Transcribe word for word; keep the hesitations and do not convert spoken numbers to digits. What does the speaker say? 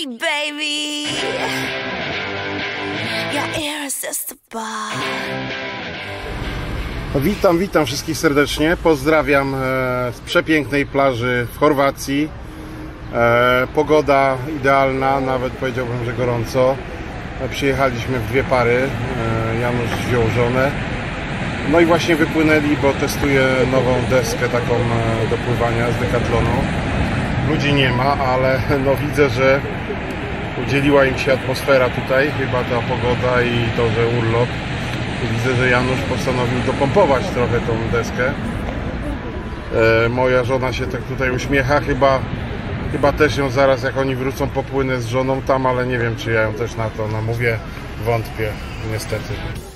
me, baby. You're irresistible. Witam, witam wszystkich serdecznie. Pozdrawiam e, z przepięknej plaży w Chorwacji. E, pogoda idealna, nawet powiedziałbym, że gorąco. E, przyjechaliśmy w dwie pary. E, Janusz wziął żonę. No i właśnie wypłynęli, bo testuję nową deskę taką e, do pływania z Decathlonu. Ludzi nie ma, ale no widzę, że udzieliła im się atmosfera tutaj, chyba ta pogoda i to, że urlop. Widzę, że Janusz postanowił dopompować trochę tą deskę. E, moja żona się tak tutaj uśmiecha, chyba, chyba też ją zaraz, jak oni wrócą, popłynę z żoną tam, ale nie wiem, czy ja ją też na to namówię. Wątpię, niestety.